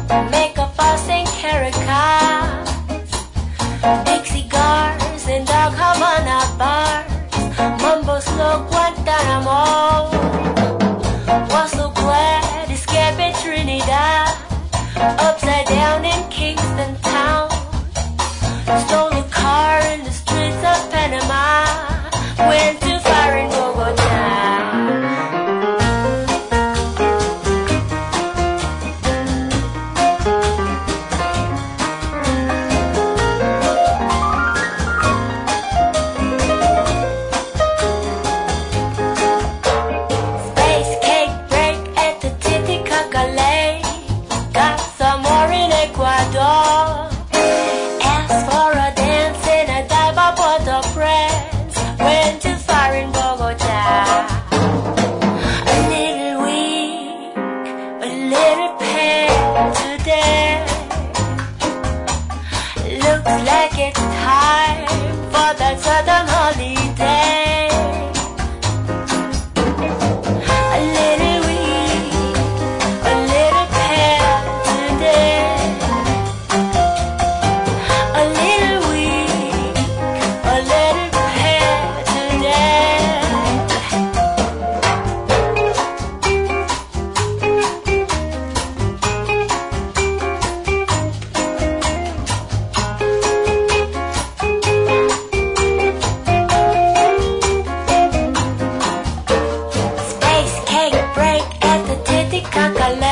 make a fuss and carry cars, big cigars and dog Havana bars, Mumbo slow Guantanamo. Was so glad escaping Trinidad, upside down in Kingston town. Stole a car in the streets of Panama, went too far in Bogota. Space cake break at the Titicaca Lake, got some more in Ecuador. Asked for a dance in a dive by Port-au-Prince, went too far in Bogota. A little weak, a little pale today. Looks like it's time for that southern holiday. A little weak, a little pale today. A little weak, a little pale today. Space cake break at the Titicaca Lake.